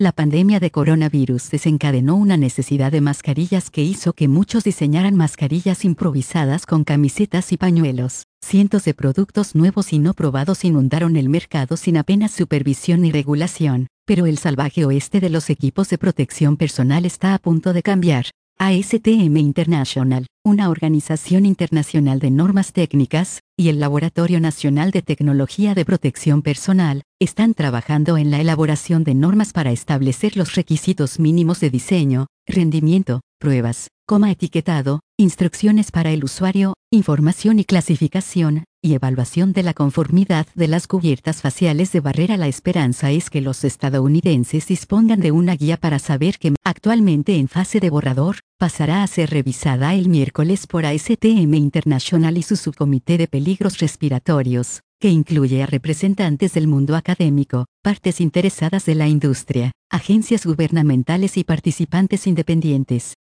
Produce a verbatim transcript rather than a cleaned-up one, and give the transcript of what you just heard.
La pandemia de coronavirus desencadenó una necesidad de mascarillas que hizo que muchos diseñaran mascarillas improvisadas con camisetas y pañuelos. Cientos de productos nuevos y no probados inundaron el mercado sin apenas supervisión ni regulación, pero el salvaje oeste de los equipos de protección personal está a punto de cambiar. A S T M International, una organización internacional de normas técnicas, y el Laboratorio Nacional de Tecnología de Protección Personal, están trabajando en la elaboración de normas para establecer los requisitos mínimos de diseño, rendimiento, pruebas, coma etiquetado, instrucciones para el usuario, información y clasificación, y evaluación de la conformidad de las cubiertas faciales de barrera. La esperanza es que los estadounidenses dispongan de una guía para saber que, actualmente en fase de borrador, pasará a ser revisada el miércoles por A S T M International y su subcomité de peligros respiratorios, que incluye a representantes del mundo académico, partes interesadas de la industria, agencias gubernamentales y participantes independientes.